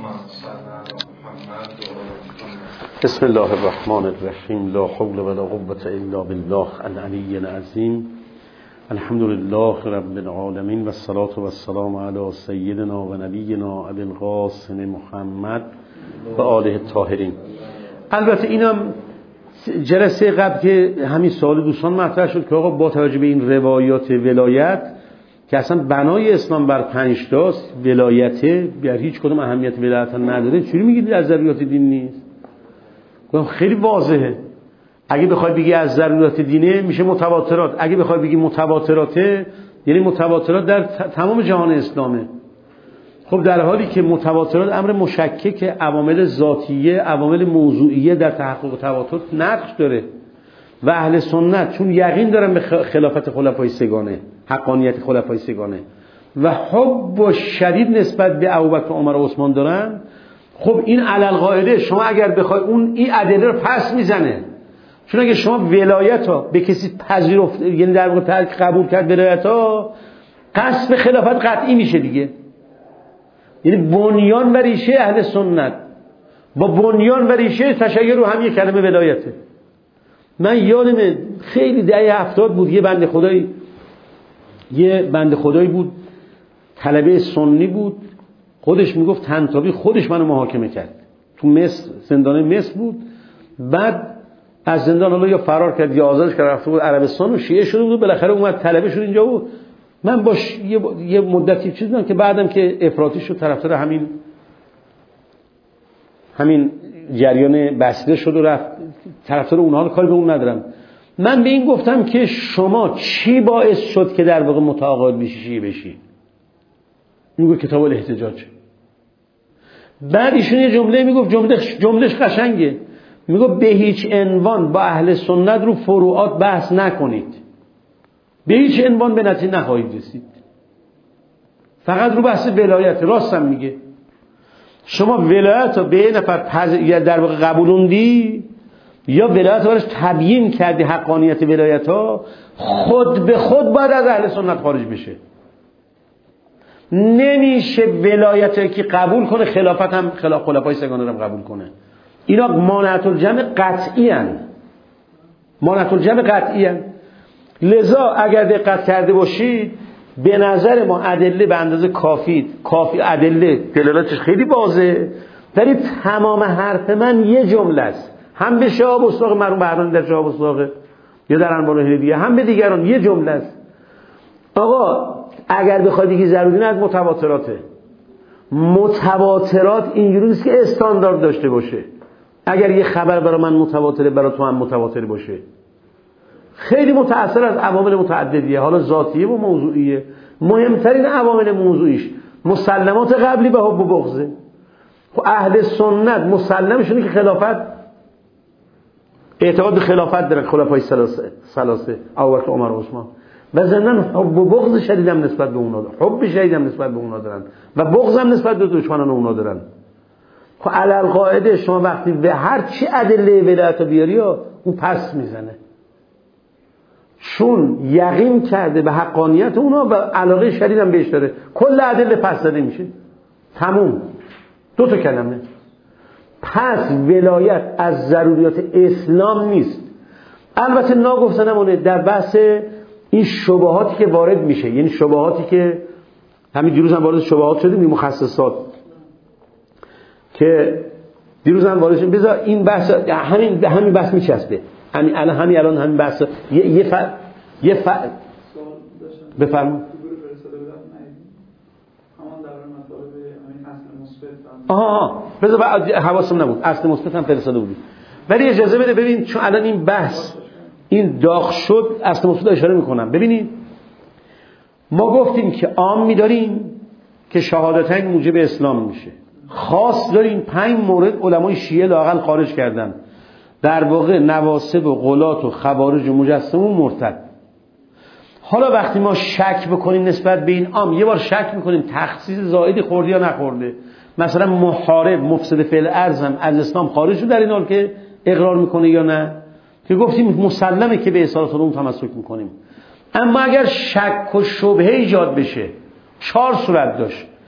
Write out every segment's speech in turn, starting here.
بسم الله الرحمن الرحیم. لا حول ولا قوة الا بالله العلی العظیم. الحمد لله رب العالمین و الصلاة و السلام علی سیدنا و نبینا ابی القاسم محمد و آله الطاهرین. البته اینم جلسه قبل که همین سوال دوستان مطرح شد که آقا با توجه به این روایات ولایت که اصلا بنای اسلام بر 5 تاست، ولایت در هیچ کدوم اهمیت ولایت نداره، چجوری میگید از ضروریات دین نیست؟ گفتم خیلی واضحه. اگه بخوای بگی از ضروریات دینه میشه متواترات، اگه بخوای بگی متواتراته یعنی متواترات در تمام جهان اسلامه. خب در حالی که متواترات امر مشکک، عوامل ذاتیه، عوامل موضوعیه در تحقق تواتر نقش داره و اهل سنت چون یقین دارن به خلافت خلفای سگانه، حقانیت خلفای سگانه و حب شدید نسبت به ابوبکر و عمر و عثمان دارن، خب این علل قاعده شما اگر بخوای این ادله رو پس میزنه. چون اگه شما ولایت ها به کسی پذیرفت، یعنی در واقع قبول کرد ولایت ها، قصد خلافت قطعی میشه دیگه. یعنی بنیان و ریشه اهل سنت با بنیان و ریشه تشیع رو هم یک کلمه ولایته. من یادمه خیلی دهه 70 بود، یه بنده خدایی بود، طلبه سنی بود، خودش میگفت طنطاوی خودش منو محاکمه کرد تو مصر، زندان مصر بود. بعد از زندان حالا یا فرار کرد یا آزادش کرد، رفته بود عربستان و شیعه شده بود، بالاخره اومد طلبه شد اینجا. بود من باش یه مدتی چیز دیدم که بعدم که افراطی شد، طرفدار همین جریان بسیده شد و رفت، طرفدار اونها رو کاری به اون ندارم. من به این گفتم که شما چی باعث شد که در واقع متعاقد بشی؟ میگه کتاب الاحتجاج. بعد ایشون یه جمله میگفت، جملهش قشنگه، میگه به هیچ عنوان با اهل سنت رو فروعات بحث نکنید، به هیچ عنوان به نتیجه نخواهید رسید، فقط رو بحث ولایت. راستم میگه. شما ولایت رو به یه نفر یا در واقع قبولوندی یا ولایت رو تبیین کردی، حقانیت ولایت ها خود به خود باید از اهل سنت خارج بشه. نمیشه ولایت که قبول کنه خلافت هم خلفای سگانه رو قبول کنه. اینا مانعت الجمع قطعی ان. لذا اگر دقت کرده باشید به نظر ما ادله به اندازه کافی ادله دلالتش خیلی واضحه. در تمام حرف من یه جمله است، هم به شهاب اسلاق مرحوم بهرانی در شهاب اسلاق یا در انوار الهدیه، هم به دیگران یه جمله است. آقا اگر بخواد بگی ضروری نه، متواترات اینجوری نیست که استاندارد داشته باشه. اگر یه خبر برای من متواتره برای تو هم متواتر باشه، خیلی متأثر از عوامل متعددیه، حالا ذاتیه و موضوعیه. مهمترین عوامل موضوعیش مسلمات قبلی به حب و بغضه. خب اهل سنت مسلمشونه که خلافت، اعتقاد به خلافت دارن، خلفای ثلاثه ابوبکر عمر و عثمان، و ضمن حب و بغض شدیدم نسبت به اونا دارن، حب شدیدم نسبت به اونا دارن و بغضم نسبت به دشمنان اونا دارن. خب علل قاعده شما وقتی به هر چی ادله ولایت بیاری اون پس میزنه، چون یقین کرده به حقانیت اونا و علاقه شدیدم بهش داره، کل ادله پس زده میشه. تموم. 2 تا کلمه. پس ولایت از ضروریات اسلام نیست. البته ناگفتنمونه در بحث این شبهاتی که وارد میشه، یعنی شبهاتی که همین دیروز هم وارد شبهات شدیم، این مخصصات که دیروز هم وارد شدیم. بذار این بحث همین بحث میچسبه، همین الان همین بحث بفرمایید. بذار حواسم نبود، اصل مثبت هم فرستاده بودی، ولی اجازه بده ببین، چون الان این بحث این داغ شد، اصل مثبت اشاره میکنم. ببینید ما گفتیم که عام می‌داریم که شهادتین موجب اسلام میشه، خاص داریم 5 مورد علمای شیعه لااقل خارج کردن، در واقع نواصب و غلات و خوارج و مجسمه و مرتد. حالا وقتی ما شک بکنیم نسبت به این عام، یه بار شک میکنیم تخصیص زائدی خورده یا نخورده، مثلا محارب مفسد فعل ارض هم از اسلام خارج شد در این حال که اقرار میکنه یا نه، که گفتیم مسلمه که به اصالت علوم تمسک میکنیم. اما اگر شک و شبهه ایجاد بشه، 4 صورت داشت.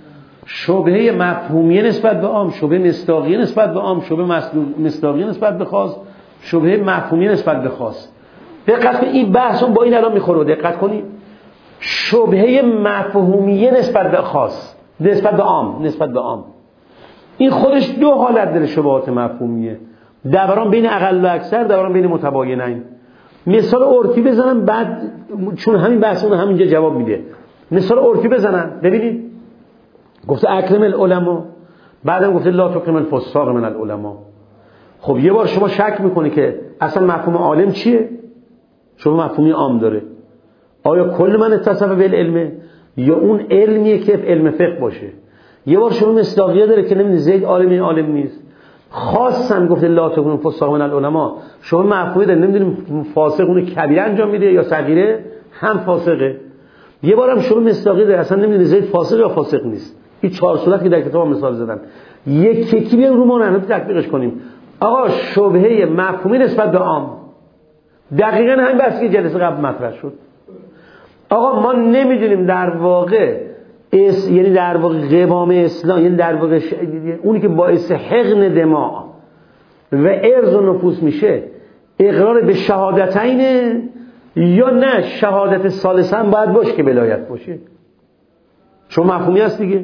شبهه مفهومیه نسبت به عام، شبهه مصداقیه نسبت به عام، شبهه مصداقیه نسبت به خاص، شبهه مفهومیه نسبت به خاص. دقت کنید این بحث با این الان میخوره. دقت کنید شبهه مفهومیه نسبت به خاص، نسبت به عام، این خودش دو حالت داره. شبهات مفهومیه دوران بین اقل و اکثر، دوران بین متباینین. مثال عرفی بزنم بعد چون همین بحثمون همینجا جواب میده. مثال عرفی بزنم ببینید. گفته اکرم العلماء، بعدم گفته لا تکرم الفساق من العلماء. خب یه بار شما شک میکنی که اصلا مفهوم عالم چیه؟ شما مفهومی عام داره. آیا کل من اتصف بالعلم یا اون علمیه که علم فقه باشه؟ یه بار شما مصداقیه داره که نمیدونی زید عالم این عالم نیست. خاصم گفته لا تکرم الفساق من العلماء. شما مفهومی داره نمیدونی فاسق اون کبیره انجام میده یا صغیره، هم فاسقه. یه بارم شما مصداقیه داره اصلا نمیدونی زید فاسق یا فاسق نیست. این چهار صورت که در کتاب مثال زدن. یکی بیایم رو ما رو تطبیقش کنیم. آقا شبهه مفهومی نسبت به عام، دقیقاً همین بحثی که جلسه قبل مطرح شد. آقا ما نمیدونیم در واقع یعنی در واقع قوام اسلام، یعنی در واقع اونی که باعث حقن دماء و ارض و نفوس میشه اقرار به شهادتین یا نه شهادت ثالثه هم باید باشه که ولایت باشه. شما مفهومی هست دیگه.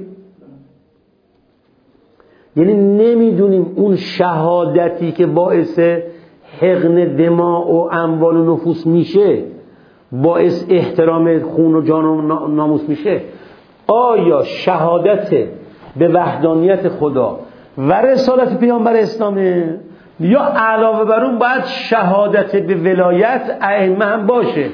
یعنی نمیدونیم اون شهادتی که باعث حقن دماء و اموال و نفوس میشه، باعث احترام خون و جان و ناموس میشه، آیا شهادت به وحدانیت خدا و رسالت پیامبر اسلامه یا علاوه بر اون باید شهادت به ولایت ائمه هم باشه؟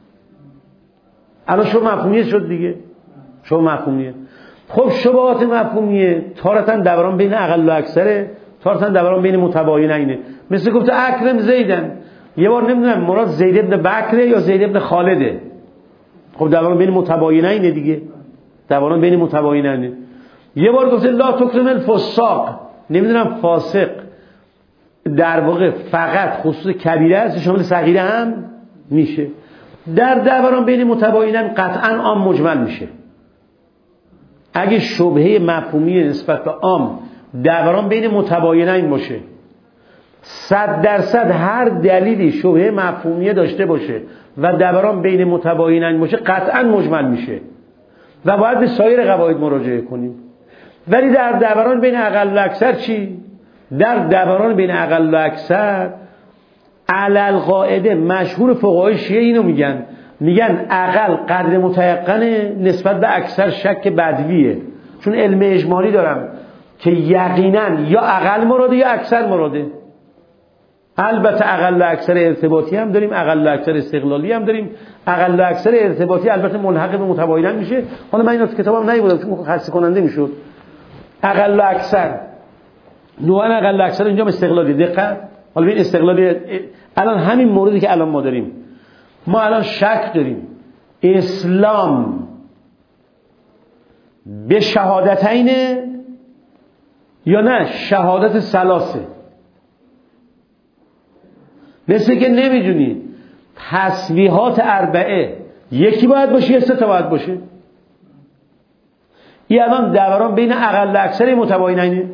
الان شما مفهومیه شد دیگه. شما مفهومیه. خب شبهات مفهومیه تارتاً دوران بین اقل و اکثره، تارتاً دوران بین متباینینه. مثل گفته اکرم زیدن، یه بار نمیدونم مراد زید ابن بکره یا زید ابن خالده. خب دوران بین متباینینه دیگه، دوران بین متباینینه. یه بار گفته لا تکرم الفساق، نمیدونم فاسق در واقع فقط خصوص کبیره است، شامل صغیره هم میشه. در دوران بین متباینین قطعاً عام مجمل میشه. اگه شبهه مفهومی نسبت به عام دوران بین متباینین باشه، 100% هر دلیلی شبهه مفهومیه داشته باشه و دوران بین متباینین باشه، قطعاً مجمل میشه و باید به سایر قواعد مراجعه کنیم. ولی در دوران بین اقل و اکثر چی؟ در دوران بین اقل و اکثر علل قاعده مشهور فقهای شیعه اینو میگن اقل قدر متیقنه نسبت به اکثر شک بدویه. چون علم اجمالی دارم که یقینا یا اقل مراده یا اکثر مراده. البته اقل و اکثر ارتباطی هم داریم، اقل و اکثر استقلالی هم داریم. اقل و اکثر ارتباطی البته ملحق به متباینین میشه. حالا من این از کتابم نیوردم چون خسته کننده میشد. اقل و اکثر نوعا اقل و اکثر اینجا استقلالی. دقت. حالا این استقلالی الان همین موردی که الان ما داریم، ما الان شک داریم اسلام به شهادتین یا نه شهادت ثلاثه. مثل که نمیدونی تسبیحات اربعه یکی باید باشه یا سه تا باید باشه. این الان دوران بین اقل و اکثر متباینینه.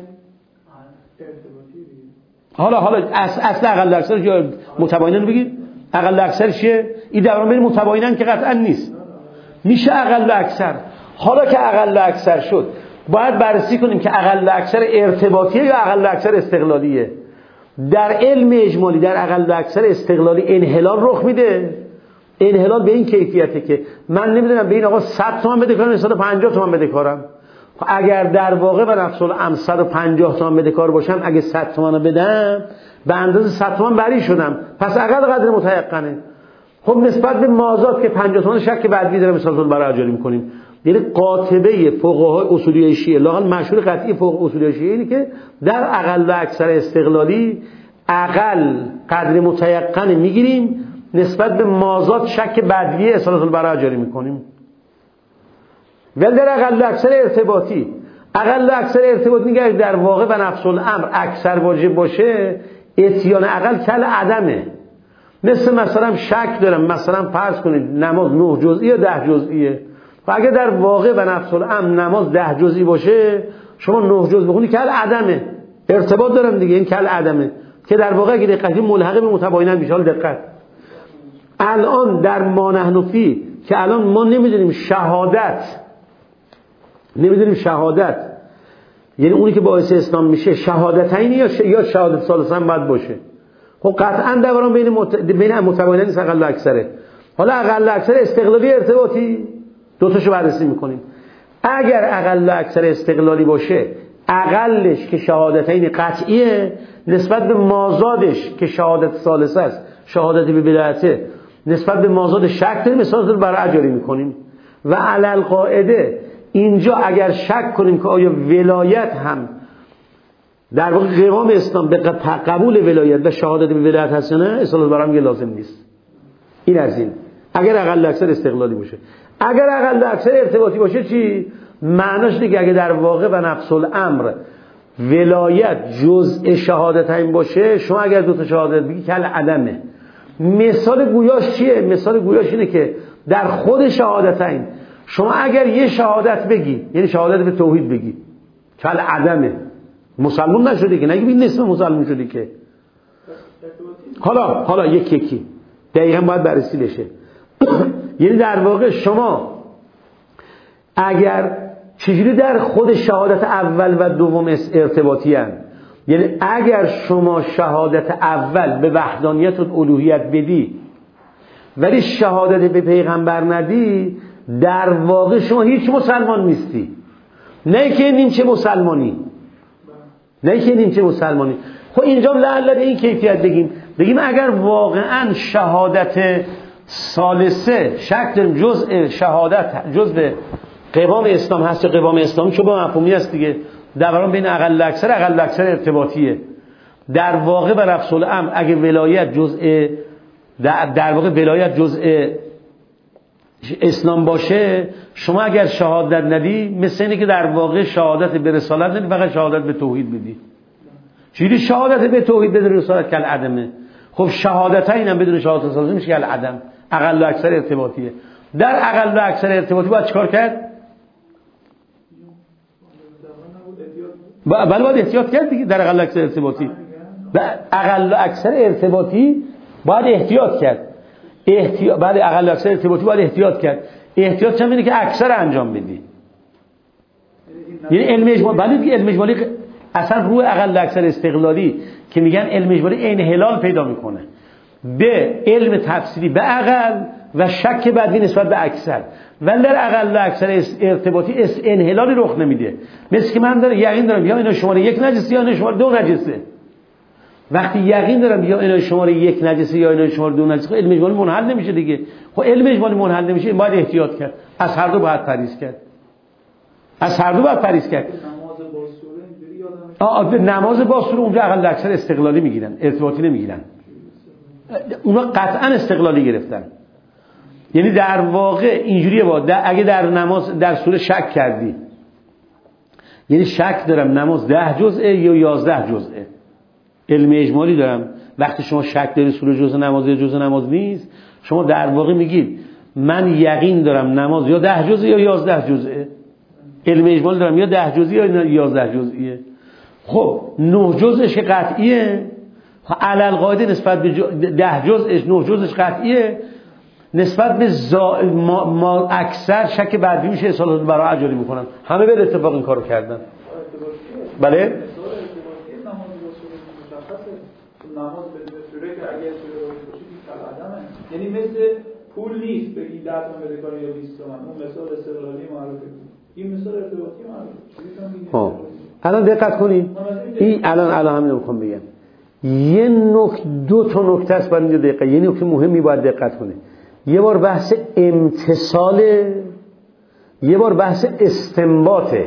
حالا اصل اقل و اکثر یا متباینین بگید. اقل و اکثر چیه؟ این دوران بین متباینین که قطعا نیست، میشه اقل و اکثر. حالا که اقل و اکثر شد باید بررسی کنیم که اقل و اکثر ارتباطیه یا اقل و اکثر استقلالیه. در علم اجمالی در اقل و اکثر استقلالی انحلال رخ میده. انحلال به این کیفیته که من نمیدونم به این آقا 100 تومن بده کارم 150 تومن بده کارم. اگر در واقع به نفس الامر 150 تومن بده کار باشم، اگه 100 تومن رو بدم به اندازه 100 تومن بری شدم، پس اقل قدر متیقنه. خب نسبت به مازاد که 50 تومن شک بعدی داره مثال برای اجاری میکنیم. یعنی قاطبه فقهای اصولی شیعه، لااقل مشهور قطعی فقهای اصولی شیعه اینه که در اقل و اکثر استقلالی اقل قدر متیقن میگیریم، نسبت به مازاد شک بدوی اصالت البراء جاری میکنیم. ولی در اقل و اکثر ارتباطی، اقل و اکثر ارتباطی میگه در واقع و نفس الامر اکثر واجب باشه، اتیان اقل کل عدمه. مثلا شک دارم مثلا فرض کنید نماز 9 جزئی یا 10 جزئیه، و اگه در واقع و نفس الامر نماز 10 جزئی باشه، شما 9 جز بخونی کل عدمه، ارتباط دارن دیگه، این کل عدمه که در واقع اگه دقتی ملحق به متباینن میشه. حال دقت، الان در ما نحن فی که الان ما نمیدونیم شهادت یعنی اونی که باعث اسلام میشه شهادتین یا شهادت ثالثه هم باید باشه. خب قطعا دوران بین متباینن نیست، اقل و اکثره. حالا اقل و اکثر استقلالی ارتباطی، دو تاشو بررسی میکنیم. اگر اقل و اکثر استقلالی باشه، اقلش که شهادتین قطعیه نسبت به مازادش که شهادت ثالثه است، شهادت به بدعته، نسبت به مازاد شک داریم، مثال رو برای اجاری میکنیم. و علل قاعده اینجا اگر شک کنیم که آیا ولایت هم در واقع قوام اسلام به قبول ولایت و شهادت به ولایت هست یا نه، اصلا برام یه لازم نیست. این از این اگر اقل اکثر استقلالی باشه. اگر اقل اکثر ارتباطی باشه چی؟ معناش دیگه اگه در واقع و نفس الامر ولایت جزء شهادتین باشه، شما اگر دو تا شهادت بگی کل عدمه. مثال گویاش چیه؟ مثال گویاش اینه که در خود شهادتین شما اگر یه شهادت بگی، یعنی شهادت به توحید بگی، کل عدمه، مسلمان نشدی که، نگی این نصف مسلمان شدی که. حالا یکی دقیقا باید بررسی بشه. یعنی در واقع شما اگر چجوری در خود شهادت اول و دوم ارتباطی هستند، یعنی اگر شما شهادت اول به وحدانیت و الوهیت بدی ولی شهادت به پیغمبر ندی، در واقع شما هیچ مسلمان نیستی. نه که نیمچه مسلمانی. خب اینجا لعل به این کیفیت بگیم اگر واقعا شهادت ثالثه شک داریم جزء شهادت جزء قوام اسلام هست، قوام اسلامی که با مفهومی است دیگه، دوران بین اقل اکثر ارتباطیه. در واقع و نفس الامر اگه ولایت جزء در واقع ولایت جزء اسلام باشه، شما اگر شهادت ندی مثل اینه که در واقع شهادت به رسالت ندی، فقط شهادت به توحید بدی. چیزی شهادت به توحید بدون رسالت کل عدمه. خب شهادتین هم بدون شهادت ثالثه میشه کل عدم، اقل و اکثر ارتباطیه. در اقل و اکثر ارتباطی باید چیکار کرد؟ بله باید احتیاط کرد دیگه. در اقل و اکثر ارتباطی اقل و اکثر ارتباطی باید احتیاط کرد. بعد اقل و اکثر ارتباطی باید احتیاط کرد. احتیاط چه می‌بینی که اکثر انجام بدی. یعنی علم اجمالی، بله دیگه علم اجمالی اصلا روی اقل و اکثر استقلالی که میگن علم اجمالی انحلال پیدا میکنه به علم تفسیری به اقل و شک بدوی نسبت به اکثر. ولی در اقل و اکثر ارتباطی انحلالی رخ نمیده. مثل که من یقین دارم یا اینا شماره 1 نجسه یا اینا شماره 2 نجسه. وقتی یقین دارم یا اینا شماره 1 نجسه یا اینا شماره 2 نجسه، علم اجمالی منحل نمیشه دیگه. خب علم اجمالی منحل نمیشه، این باید احتیاط کرد. از هر دو باید پرهیز کرد. نماز با سوره اونجا اقل اکثر استقلالی میگیرن، ارتباطی نمیگیرن. اونا قطعا استقلالی گرفتن. یعنی در واقع اینجوریه اگه در نماز در سوره شک کردی، یعنی شک دارم نماز 10 جزءه یا 11 جزءه، علم اجمالی دارم. وقتی شما شک داری سوره جزء نماز یا جزء نماز نیست، شما در واقع میگید من یقین دارم نماز یا 10 جزء یا 11 جزءه. علم اجمالی دارم یا 10 جزئی یا 11 جزئیه. خب 9 جزءش قطعیه، علل قاعده نسبت به 10 جزءش 9 جزءش قطعیه، نسبت به ما اکثر شک بعدی میشه اصالت برای اجاری میکنن. همه به اتفاق این کارو کردن. بله نماز به سوره که اگه سوره باشی کل عدمه، یعنی مثل پول نیست بگی 10 تومن بده کاری یا 20 تومن. اون مثال استقلالی معرفی بود، این مثال ارتباطی معرفی. الان دقت کنید، این الان همین رو میخوام بگم. دو تا نکته است برای اینجا دقت، یه نکته مهمی باید دقت کنید. یه بار بحث امتصاله، یه بار بحث استنباطه.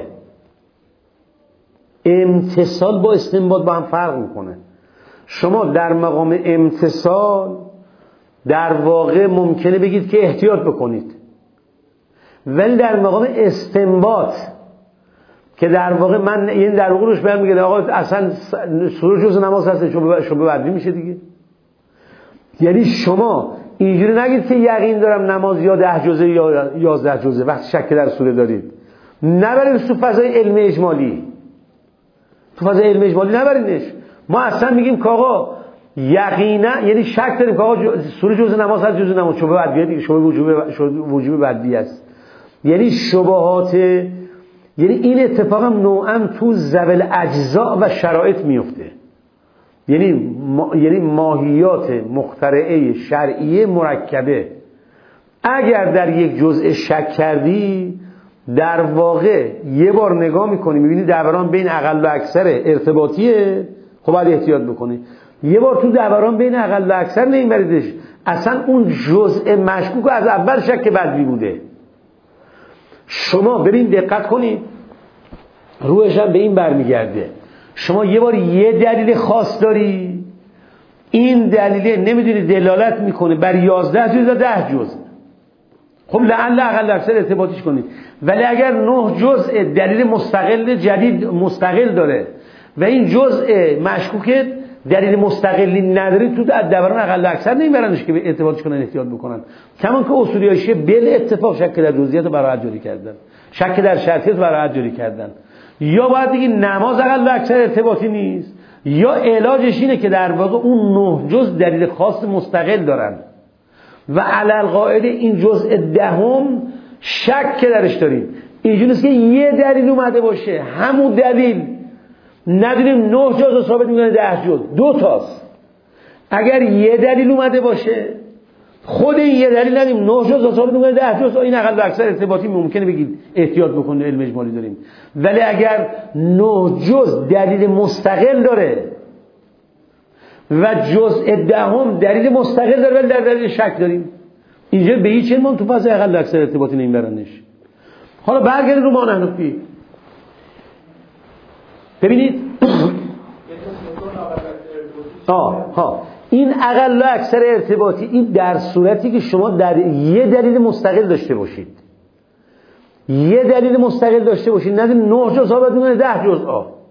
امتصال با استنباط با هم فرق میکنه. شما در مقام امتصال در واقع ممکنه بگید که احتیاط بکنید، ولی در مقام استنباط که در واقع من یعنی در واقع روش بیان میگه آقا اصلا سوره جزء نماز هست، شما بدی میشه دیگه. یعنی شما اینجوری نگید که یقین دارم نماز یا 10 جزء یا 11 جزء وقتی شک در سوره دارید. نبرید تو فضای علم اجمالی. تو فضای علم اجمالی نبریدش. ما اصلا میگیم که آقا یقینا، یعنی شک داریم که آقا سوره جزء نماز هست، جزء نماز شبهه بدیه دیگه، شبهه وجوب بدیه است. یعنی شبهات، یعنی این اتفاق هم نوعا تو ذوال اجزاء و شرایط میفته. یعنی ماهیات مخترعه شرعیه مرکبه اگر در یک جزء شک کردی، در واقع یه بار نگاه میکنی میبینی دوران بین اقل و اکثر ارتباطیه، خب باید احتیاط بکنی. یه بار تو دوران بین اقل و اکثر نمیبریدش، اصلا اون جزء مشکوک از اول شک بدوی بوده. شما ببین دقت کنید، روحش هم به این برمیگرده. شما یه بار یه دلیل خاص داری، این دلیل نمیدونی دلالت میکنه بر 11 جزء یا 10 جزء، خب لعل اقل اکثر ارتباطیش کنید. ولی اگر 9 جزء دلیل مستقل جدید مستقل داره و این جزء مشکوک دلیل مستقلی نداره، تو دوران اقل اکثر نمیبرنش که ارتباطش کنن، احتیاط بکنن. کمان که اصولی شیعه بل اتفاق شک در جزئیات براحت جاری کردن، شک در شرطیات براحت جاری کردن. یا باید بگی نماز اقل اکثر ارتباطی نیست، یا علاجش اینه که در واقع اون 9 جزء دلیل خاص مستقل دارن و علل قاعده این جزء دهم شک که درش داریم. اینجوری نیست که یه دلیل اومده باشه همون دلیل ندونیم 9 جزء ثابت میکنه 10 جزء، 2 تاست. اگر یه دلیل اومده باشه خود این یه دلیل ندیم 9 جزء ثابت میکنه 10 جزء، این اقل و اکثر ارتباطی ممکنه بگید احتیاط بکنه، علم اجمالی داریم. ولی اگر 9 جزء دلیل مستقل داره و جزء دهم دلیل مستقل داره ولی در دلیل شک داریم، اینجا به هیچ علم تو فاز اقل و اکثر ارتباطی نمیبرنش. حالا برگردید رو ما حنفی ببینید این اقل و اکثر ارتباطی، این در صورتی که شما در یه دلیل مستقل داشته باشید، یه دلیل مستقل داشته باشید، ندید 9 جزء ثابت میکنه 10 جزء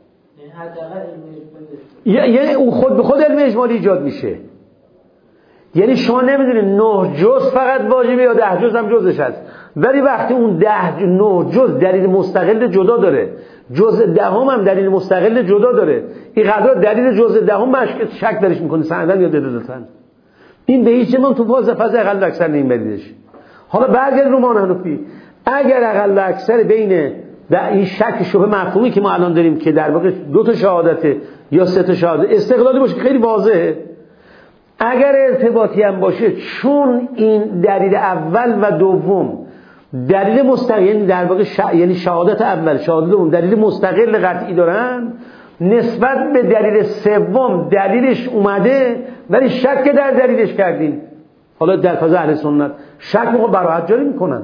یعنی اون خود به خود علم اجمالی ایجاد میشه. یعنی شما نمیدونید 9 جزء فقط واجبه یا 10 جزء هم جزش هست، ولی وقتی اون 9 جزء دلیل مستقل جدا داره، جزء دهم هم دلیل مستقل جدا داره، این قدر دلیل جزء دهم شک درش میکنه سندن یا دلالتن، این به هیچ من تو فاز اقل اکثر نمیبریدش. حالا برگرد رو ما حنفی، اگر اقل اکثر بین و این شک شبه مفهومی که ما الان داریم که در واقع 2 تا شهادت یا 3 تا شهادت استقلالی باشه خیلی واضحه، اگر ارتباطی هم باشه چون این دلیل اول و دوم دلیل مستقل، یعنی در واقع یعنی شهادت اول شهادت دوم دلیل مستقل قطعی دارن، نسبت به دلیل سوم دلیلش اومده ولی شک در دلیلش کردین. حالا در فاز اهل سنت شک موقع براحت جاری میکنن،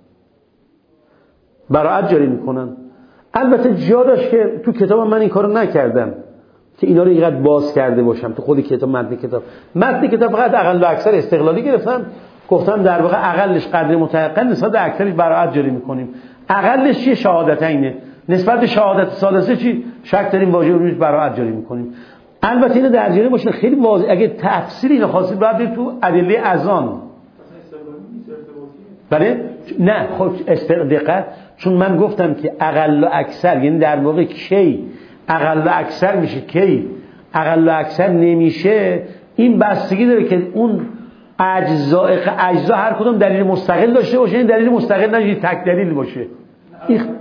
براحت جاری میکنن. البته جا داشت که تو کتابم من این کارو نکردم که اینا رو اینقدر باز کرده باشم تو خود کتاب. متن کتاب فقط اقل و اکثر استقلالی گرفتم، گفتم در واقع اقلش قدر متيقن نسبت به اکثرش براحت جاری میکنیم. اقلش چیه؟ شهادتینه. نسبت به شهادت ثالثه چی؟ شک داریم واجب روش براحت جاری میکنیم. البته اینو در جریان باشه خیلی واضح، اگه تفسیر اینو خواستید بعد تو ادله اذان. بله نه خب دقت، چون من گفتم که اقل و اکثر یعنی در واقع کی اقل و اکثر میشه کی اقل و اکثر نمیشه، این بستگی داره که اون اجزا هر کدوم دلیل مستقل داشته باشه، این دلیل مستقل نشه تک دلیل باشه. این که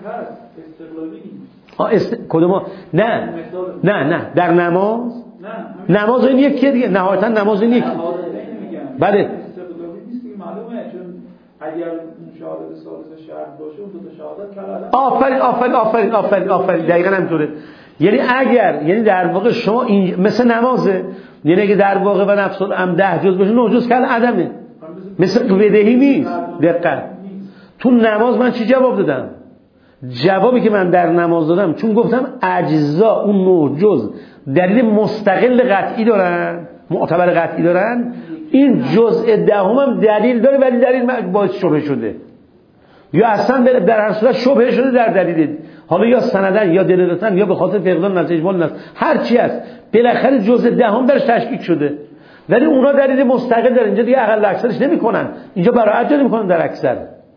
هست استقلالی کدوم نه در نماز نماز این یکیه دیگه، نهایتا نماز این یکی. بله استقلالی نیست که معلومه، چون اگر شهادت ثالث شرط باشه اون 2 تا شهادت آفرین دقیقاً همینطوره. یعنی اگر یعنی در واقع شما این مثل نمازه، یعنی اگه در واقع و نفس الامر 10 جز باشه 9 جز کل عدمه، مثل بدهی نیست. دقت تو نماز من چی جواب دادم؟ جوابی که من در نماز دادم چون گفتم اجزا اون 9 جز دلیل مستقل قطعی دارن، معتبر قطعی دارن، این جزء دهم هم دلیل داره ولی دلیل باعث شبهه شده یا اصلا در هر صورت شبهه شده در دلیل، حالا یا سندن یا دلالتن یا به خاطر فقدان نظر اجمال نظر هر چی است، بالاخره جزء دهم درش تشکیک شده ولی اونا دلیل مستقل دارن، اینجا دیگه اقل و اکثرش نمیکنن، اینجا براعت جاری میکنن در اکثر.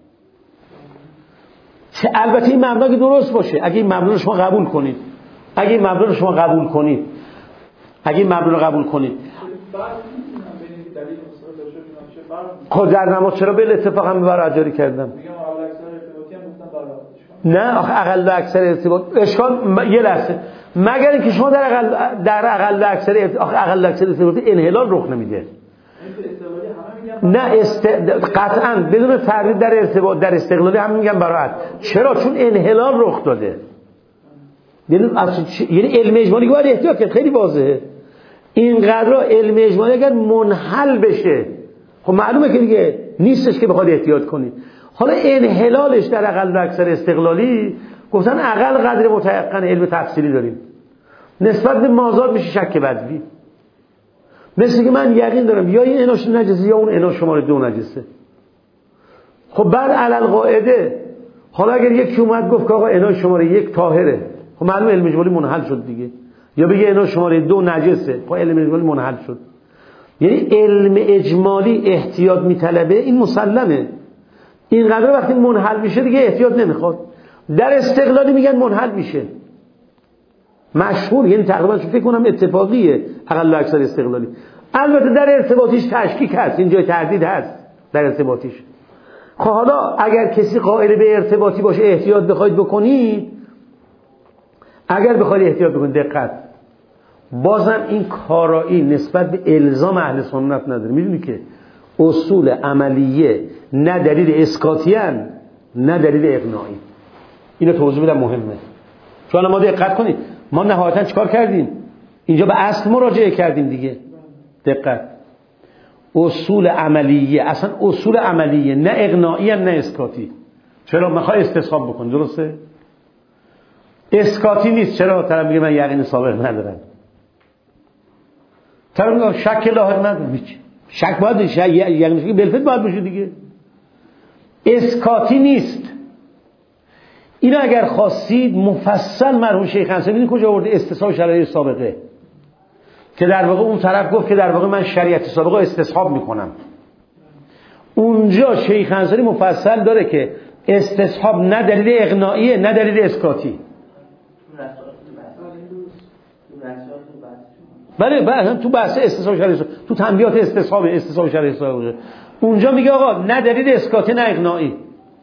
البته این مبنا که درست باشه، اگه این مبنا رو شما قبول کنید، اگه این مبنا رو شما قبول کنید، اگه این مبنا رو قبول کنید، خود در نماز چرا به اتفاق هم براعت جاری کردم؟ نه آخه اقل و اکثر ارتباط اشکال یه لحظه، مگر اینکه شما در اقل و اکثر اقل و اکثر ارتباط انحلال رخ نمیده. نه قطعا بدون تردید در ارتباط در استقلالی هم میگن براعت. چرا؟ چون انحلال رخ داده. یعنی علم اجمالی باید احتیاط کرد، خیلی واضحه. اینقدر علم اجمالی اگر منحل بشه خب معلومه که دیگه نیستش که بخواد احتیاط کنی. حالا انحلالش در اقل و اکثر استقلالی گفتن اقل قدر متيقن علم تفصیلی داریم، نسبت به مازاد میشه شک بدوی. مثل که من یقین دارم یا این اناش نجسه یا اون اناش شماره 2 نجسه. خب بعد علل قاعده حالا اگر یکی اومد گفت که آقا اناش شماره 1 طاهره، خب معلومه علم اجمالی منحل شد دیگه. یا بگه اناش شماره 2 نجسه، خب علم اجمالی منحل شد. یعنی علم اجمالی احتیاط میطلبه، این مسلمه. اینقدر وقتی منحل میشه دیگه احتیاط نمیخواد. در استقلالی میگن منحل میشه، مشهور، یعنی تقریبا فکر کنم اتفاقیه اقل و اکثر استقلالی. البته در ارتباطیش تشکیک هست، اینجا تردید هست در ارتباطیش. خب حالا اگر کسی قائل به ارتباطی باشه احتیاط بخواید بکنید، اگر بخواید احتیاط بکنید، دقت، بازم این کارایی نسبت به الزام اهل سنت نداره. میدونی که اصول عملیه نه دلیل اسقاطی ان نه دلیل اقناعی. اینو توضیح بدم، مهمه. چون ما دقت کنید، ما نهایتا چیکار کردیم؟ اینجا به اصل مراجعه کردیم دیگه. دقت، اصول عملیه، اصلا اصول عملیه، نه اقناعی نه اسقاطی. چرا؟ میخوای استصحاب بکنی، درسته؟ اسقاطی نیست. چرا؟ طرف میگه من یقین سابق ندارم، طرف میگه شک لاحق ندارم. شک باید یقین بالفعل باید بشه دیگه. اسقاطی نیست. اینو اگر خواستید مفصل مرحوم شیخ انصاری ببینید کجا آورده استصحاب شرایط سابقه، که در واقع اون طرف گفت که در واقع من شریعت سابقه استصحاب میکنم. اونجا شیخ انصاری مفصل داره که استصحاب نه دلیل اقناعیه نه دلیل اسقاطی. بله تو بحث استصحاب شرایط، تو تنبیهات استصحاب شرایط سابقه اونجا میگه آقا نه دلیل اسقاطی نه اقناعی.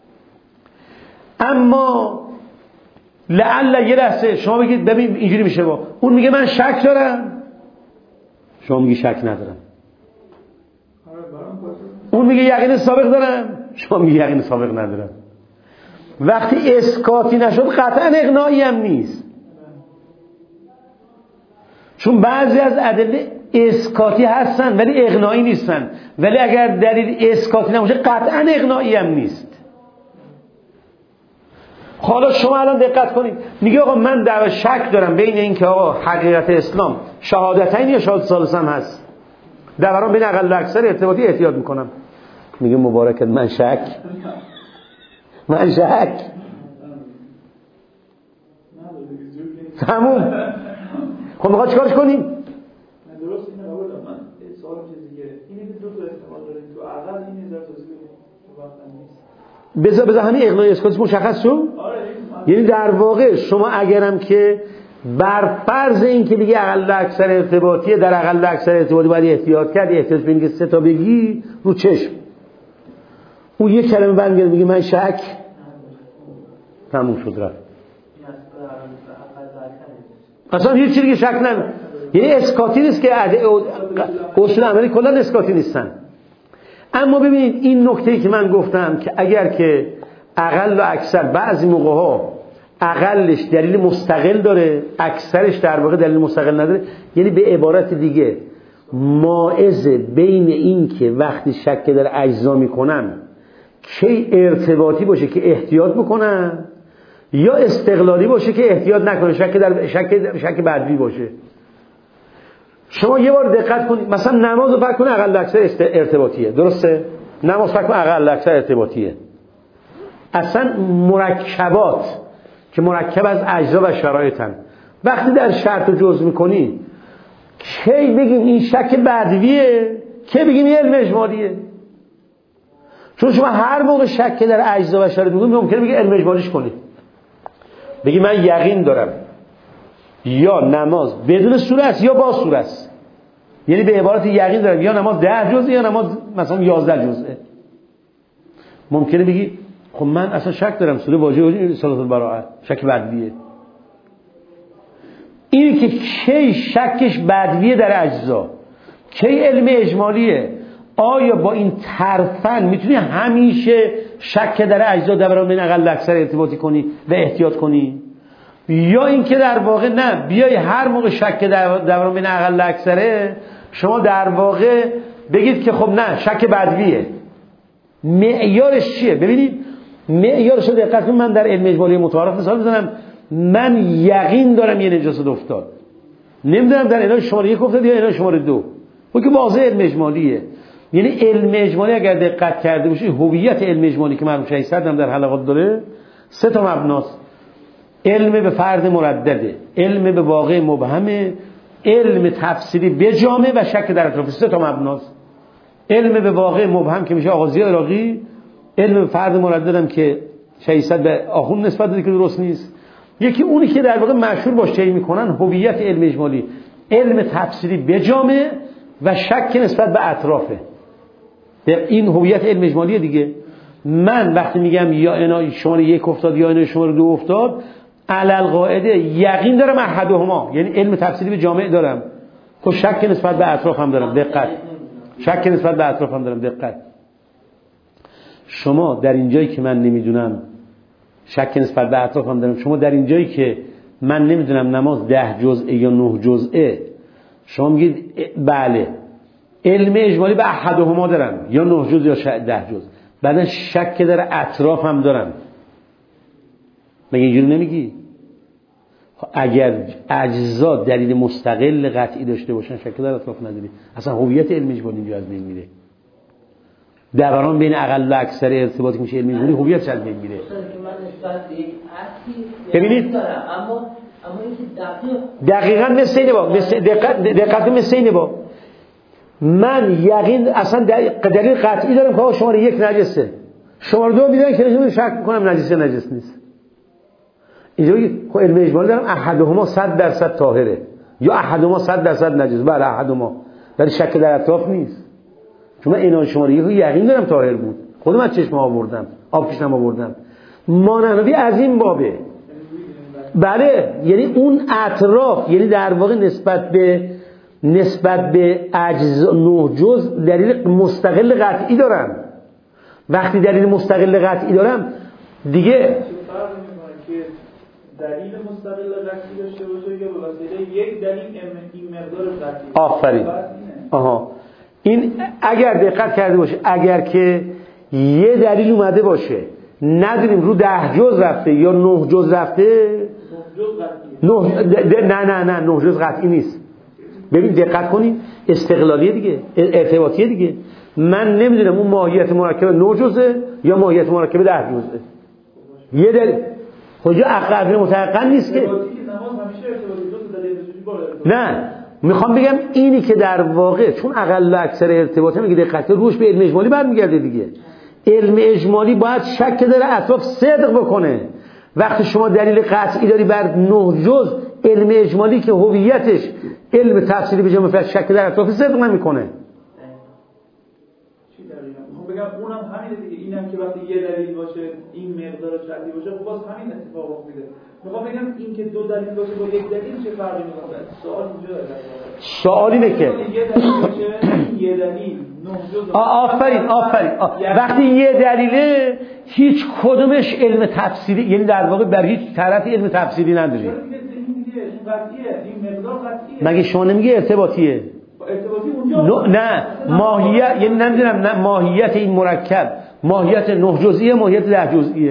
اما لعل یه لحظه شما بگید ببین اینجوری میشه، با اون میگه من شک دارم، شما میگی شک ندارم. اون میگه یقین سابق دارم، شما میگی یقین سابق ندارم. وقتی اسقاطی نشد قطعا اقناعی هم نیست، چون بعضی از ادله اسقاطی هستن ولی اقناعی نیستن. ولی اگر دلیل اسقاطی نباشه قطعا اقناعی هم نیست. حالا شما الان دقت کنید، میگه آقا من در شک دارم بین این که آقا حقیقت اسلام شهادتین یا شهادت ثالثه هم هست، در برام بین اقل و اکثر ارتباطی احتیاط میکنم. میگه مبارکت، من شک تموم. خب میخواد چیکارش کنیم؟ درست اینه بابا، من سوال چیزی که اینه که دو تا احتمال داره، تو اقل این نظر توضیح بدید. بذار همین اقناعی اسقاطی مشخص شد. یعنی در واقع شما اگرم که بر فرض این که دیگه اقل و اکثر ارتباطیه، در اقل و اکثر ارتباطی باید احتیاط کرد، احتیاط به اینکه 3 تا بگی رو چشم، اون یک کلمه برمیگرده میگه من شک، تموم شد رفت. اصلا هیچ چیزی شک نداره. یعنی اسقاطی نیست که اصول عملی کلا اسقاطی نیستن. اما ببینید این نکته‌ای که من گفتم که اگر که اقل و اکثر بعضی موقع‌ها اقلش دلیل مستقل داره، اکثرش در واقع دلیل مستقل نداره، یعنی به عبارت دیگه مائز بین این که وقتی شک در اجزا میکنن کی ارتباطی باشه که احتیاط بکنن یا استقلالی باشه که احتیاط نکنه، شک بدوی باشه. شما یه بار دقت کنید، مثلا نماز رو فکر کنید اقل و اکثر ارتباطیه، درسته؟ نماز فکر کنید اقل و اکثر ارتباطیه. اصلا مرکبات که مرکب از اجزا و شرایطن، وقتی در شرط رو جزء میکنی کی بگیم این شک بدویه، کی بگیم این علم اجمالیه. چون شما هر موقع شک در اجزا و شرایط میگید ممکنه بگید علم اجمالیش کنید. بگی من یقین دارم یا نماز بدون سوره است یا با سوره است، یعنی به عبارت یقین دارم یا نماز 10 جزء یا نماز مثلا 11 جزء. ممکنه بگی خب من اصلا شک دارم سوره واجب صلات البراءه، شک بدویه. اینی که کی شکش بدویه در اجزا، کی علم اجمالیه. آیا با این طرفن میتونی همیشه شک در اجزا در بین اقل اکثر ارتباطی کنی و احتیاط کنی، یا اینکه در واقع نه بیای هر موقع شک در بین اقل اکثره شما در واقع بگید که خب نه شک بدویه. معیارش چیه؟ ببینید معیارش رو دقت کنید. من در علم اجمالی متعارف مثال بزنم. من یقین دارم یه نجاست افتاد، نمیدونم در عنوان شماره 1 افتاد یا عنوان شماره 2. خب که واضح علم اجمالیه. یعنی علم اجمالی اگر دقت کرده باشی، هویت علم اجمالی که مرحوم 600 هم در حلقات داره 3 تا مبناست. علم به فرد مردده، علم به واقع مبهمه، علم تفسیری به جامع و شک در اطراف. 3 تا مبناست. علم به واقع مبهم که میشه آغازی عراقی، علم به فرد مرددم که 600 به آخوند نسبت داده که درست نیست. یکی اونی که در واقع مشهور باش چی میکنن هویت علم اجمالی، علم تفسیری به جامع و شک نسبت به اطرافه. این هویت علم اجمالیه دیگه. من وقتی میگم یا اینا شماره 1 افتاد یا اینا شماره 2 افتاد، علل قاعده یقین دارم احدهما، یعنی علم تفسیری به جامع دارم، خب شک نسبت به اطراف هم دارم. دقت، شک نسبت به اطراف هم دارم. دقت. شما در این جایی که من نمیدونم شک نسبت به اطراف هم دارم، شما در این جایی که من نمیدونم نماز 10 جزء یا 9 جزء، شما میگید بله علم اجمالی به احدهما دارم، یا 9 جزء یا 10 جزء، بعدا شک در اطراف هم دارم. مگه اینجوری نمیگی؟ اگر اجزا دلیل مستقل قطعی داشته باشن شک در اطراف نداری، اصلا هویت علم اجمالی اینجا از بین میره. دوران بین اقل و اکثر ارتباطی میشه علم اجمالی، هویتش از بین میره. ببینید اما دقیقاً مثل اینه با دقت مثل اینه با من یقین اصلا دلیل قطعی دارم که شماره 1 نجسه، شماره 2 میدونم که نجسه، شک میکنم نجسه نجس نیست. اینجا خب علم اجمالی دارم احدهما 100% طاهره یا احدهما 100% نجس. بله احدهما، ولی شک در اطراف نیست. چون من اینا شماره 1 یقین دارم طاهر بود، خودم از چشم آوردم، آب کشیدم آوردم. مانعنوی از این بابه. بله یعنی اون اطراف، یعنی در واقع نسبت به اجزا 9 جزء دلیل مستقل قطعی دارم. وقتی دلیل مستقل قطعی دارم دیگه دلیل مستقل قطعی داشته باشه که به واسطه یک دلیل این مقدار قطعی. آفرین. آها این اگر دقت کرده باشه، اگر که یه دلیل اومده باشه ندونیم رو 10 جزء رفته یا 9 جزء رفته، 9 جزء قطعیه. نه 9 جزء قطعی نیست. ببین دقت کنید، استقلالیه دیگه، ارتباطیه دیگه. من نمیدونم اون ماهیت مرکب 9 جزء یا ماهیت مرکب 10 جزء. یه دلیل کجا عقل متيقن نیست که نه. میخوام بگم اینی که در واقع چون اقل و اکثر ارتباطه میگه دقت روش به علم اجمالی برمیگرده دیگه. علم اجمالی باید شک در اطراف صدق بکنه. وقتی شما دلیل قطعی داری بر 9 جزء، علم اجمالی که هویتش علم تفسیری به جامعه شک در اطراف صدق نمیکنه. بگم اونم همینه دیگه. اینم که وقتی یه دلیل باشه این مقدار شرطی باشه، خب باز همین اتفاق رخ میده. میخوام بگم این که 2 دلیل باشه با یک دلیل چه فرقی میکنه؟ سوال اینجا داره. سوال اینه که یه دلیل باشه، یه دلیل 9 جزء. آفرین. وقتی یه دلیله هیچ کدومش علم تفسیری، یعنی در واقع بر هیچ طرفی علم تفسیری نداری. این قطعیه، این مقدار قطعیه. مگه شما نمیگه ارتباطیه؟ ارتباطی اونجا نه ماهیت، یعنی نمیدونم نه ماهیت این مرکب ماهیت 9 جزئیه ماهیت 10 جزئیه.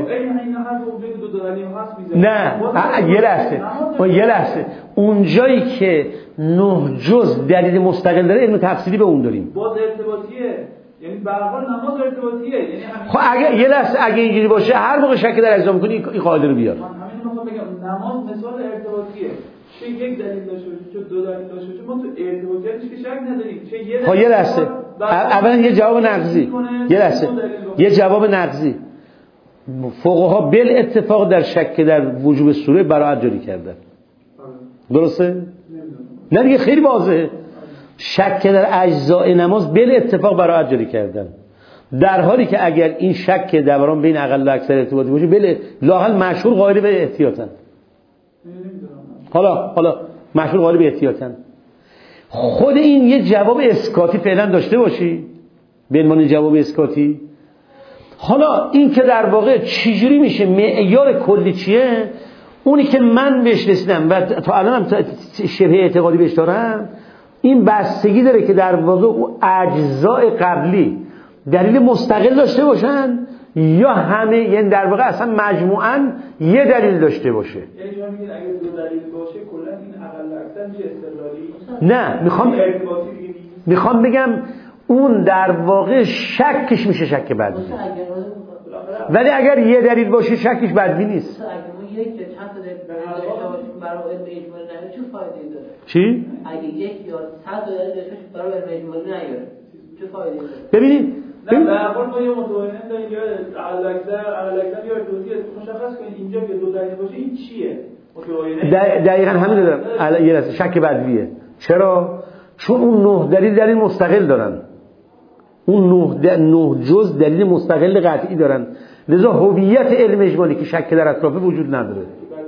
نه یه لحظه اونجایی که 9 جزء دلیل مستقل داره علم تفسیری به اون داریم. باز ارتباطیه، یعنی به هر حال نماز ارتباطیه. یعنی خب اگه یه لحظه اگه اینجوری باشه هر موقع شک در اجزا می‌کنی این قاعده رو بیار. من همین میخوام بگم نماز مثال ارتباطیه. چه یک دلیل داشته باشه چه دو دلیل داشته باشه ما تو ارتباطیاتش که شک نداریم. چه یه دلیل یه لحظه اولا یه جواب نقضی، یه لحظه یه جواب نقضی. فقها بالاتفاق در شک در وجوب سوره براءت جاری کردن. درسته؟ نه دیگه خیلی واضحه. شک در اجزاء نماز بالاتفاق براءت جاری کردن، در حالی که اگر این شک درباره بین اقل و اکثر ارتباطی باشه لااقل مشهور قائل به احتیاطن. حالا مشهور قائل به احتیاطن. خود این یه جواب اسکاتی فعلا داشته باشی به عنوان جواب اسکاتی. حالا این که در واقع چجوری میشه معیار کلی چیه، اونی که من بهش رسیدم و تا الانم شبه اعتقادی بهش دارم، این بستگی داره که در واقع اون اجزاء قبلی دلیل مستقل داشته باشن یا همه، یعنی در واقع اصلا مجموعاً یه دلیل داشته باشه. یعنی شما میگین اگه دو دلیل باشه کلا این اقل اکثر میشه استقلالی؟ نه، میخوام بگم اون در واقع شکش میشه شک بدوی، ولی اگر یه دلیل باشه شکش بدوی نیست. اگه یک یا چند تا دلیل برای علم اجمالی نیاره چه فایده‌ای داره؟ چی؟ اگه یک یا چند تا دلیل داشته برای علم اجمالی نیاره چه فایده‌ای داره؟ ببینید نه به هر حال ما یه متوازن داریم یا اقل یا ارتباطی مشخص کنید اینجا که دو دلیل باشه این چیه؟ دقیقاً همین دارم. یه لحظه شک بدویه. چرا؟ چون اون 9 دلیل مستقل دارن. اون 9 جز دلیل مستقل قطعی دارن، لذا هویت علم اجمالی که شک در اطراف وجود نداره.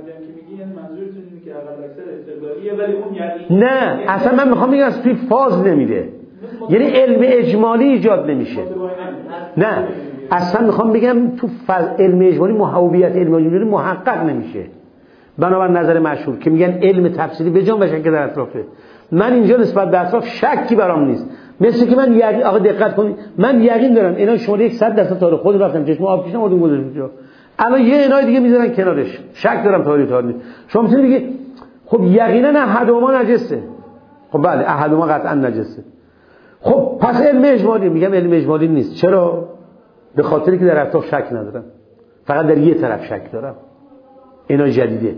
نه اصلا من میخوام بگم از توی فاز نمیده، یعنی علم اجمالی ایجاد نمیشه. نه اصلا میخوام بگم تو علم اجمالی هویت علم اجمالی محقق نمیشه بنابر نظر مشهور که میگن علم تفصیلی به جان و شک در اطرافه. من اینجا نسبت به اطراف شکی برام نیست، مثل که من یقین، آقا دقت کنید، من یقین دارم اینا شماره 100% تا خود رفتم چشم آب کشیدم اون گذاشتم جا، الان یه اینای دیگه میذارن کنارش، شک دارم تاریخ شما میتونید بگید خب یقینا احدهما نجسه. خب بله احدهما قطعا نجسه. خب پس علم اجمالی، میگم علم اجمالی نیست. چرا؟ به خاطری که در اطراف شک ندارم، فقط در یه طرف شک دارم. اینا جدیده.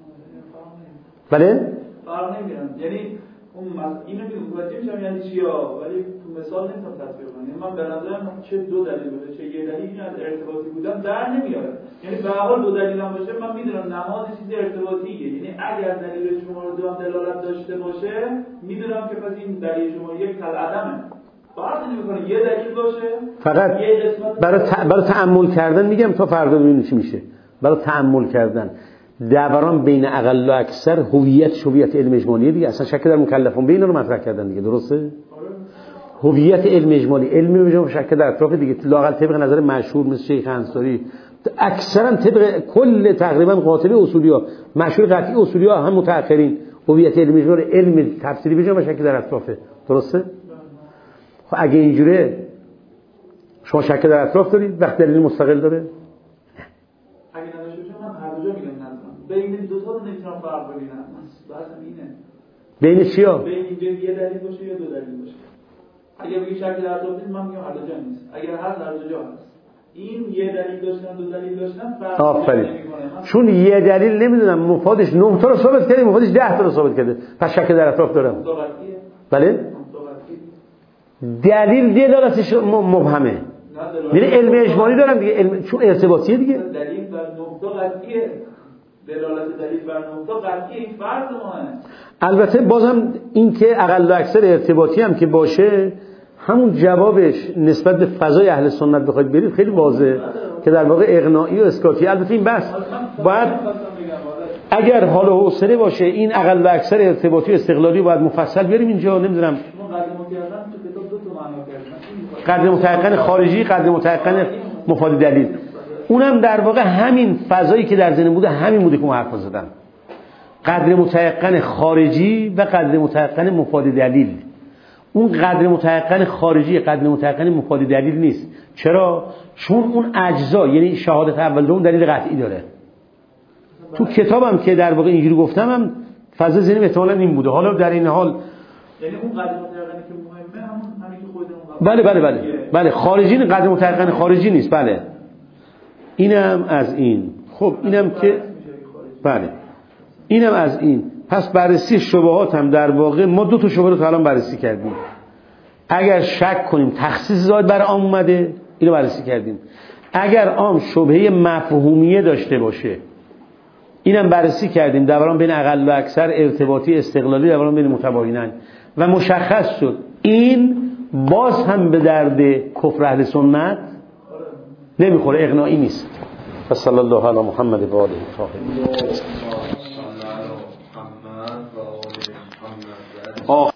بله؟ فرق نمی‌کنه. یعنی اون اینو که متوجه میشم یعنی چیا، ولی تو مثال نمیتونم تصویر کنم. یعنی من به نظرم چه دو دلیل باشه چه یه دلیل این از ارتباطی بودن در نمیاره. یعنی به هر حال دو دلیل هم باشه من میدونم نماز چیز ارتباطیه. یعنی اگر دلیل شماره 2 هم دلالت داشته باشه میدونم که پس این دلیل شماره 1 کالعدمه. فرق نمی‌کنه یه دلیل باشه فقط برای تأمل کردن میگم تا فردا ببینیم چی میشه. برای تأمل کردن دوران بین اقل و اکثر هویت علم اجمالیه دیگه، اصلا شک در مکلفون بین رو مطرح کردن دیگه. درسته؟ هویت علم اجمالی، علم اجمالی شک در اطراف دیگه، لااقل طبق نظر مشهور مثل شیخ انصاری، اکثرا طبق کل تقریبا قاطبه اصولی‌ها، مشهور قطعی اصولی‌ها هم متأخرین، هویت علم اجمالی علم تفسیری بجا و شک در اطرافه. درسته؟ خب اگه اینجوره شما شک در اطراف دارید وقت دلیل مستقل داره؟ اگه نداشته باشم من هر دو جا میگم ندارم. بین دو تا رو نمیتونم فرق ببینم. بحثم اینه. بین چیا؟ بین اینجا یه دلیل باشه یا دو دلیل باشه. اگه بگی شک در اطراف نیست من میگم هر دو جا نیست. اگر هست هر دو جا هست. این یه دلیل داشتن دو دلیل داشتن فرق نمیکنه. چون یه دلیل نمیدونم مفادش 9 تا رو ثابت کرده، مفادش 10 تا رو ثابت کرده، پس شک در اطراف دارم. بله؟ دلیل دلالتش مبهمه. یعنی علم اجمالی دارم دیگه، علم چون ارتباطیه دیگه. دلیل بر نقطه قطعیه. دلالت دلیل بر نقطه قطعیه، این فرق مهمه. البته بازم این که اقل و اکثر ارتباطی هم که باشه، همون جوابش نسبت به فضای اهل سنت بخواید برید خیلی واضحه که در واقع اقناعی و اسکاتی. البته این بحث باید اگر حال و حوصله باشه این اقل و اکثر ارتباطی و استقلالی باید مفصل بیاریم اینجا. نمیدونم قدر متيقن خارجی، قدر متيقن مفاد دلیل، اونم در واقع همین فضایی که در ذهن بوده همین بوده که ما حرف زدم، قدر متيقن خارجی و قدر متيقن مفاد دلیل. اون قدر متيقن خارجی قدر متيقن مفاد دلیل نیست. چرا؟ چون اون اجزا یعنی شهادت اول اون دلیل قطعی داره. تو کتابم که در واقع اینجوری گفتم هم فضا ذهنی احتمالاً این بوده. حالا در این حال یعنی اون قدر متيقنی که مهمه همین که خودمون بله خارجی قدر متيقن خارجی نیست. بله اینم از این. خب اینم که بله اینم از این. پس بررسی شبهات هم در واقع ما 2 تا شبهه رو تا الان بررسی کردیم. اگر شک کنیم تخصیص زائد بر عام اومده، اینو بررسی کردیم. اگر عام شبهه مفهومیه داشته باشه، اینم بررسی کردیم، دوران بین اقل و اکثر، ارتباطی استقلالی، دوران بین متباینن، و مشخص شد این باز هم به درد کفر اهل سنت نمیخوره، اقناعی نیست. صلی الله علی محمد و آله الطاهرین.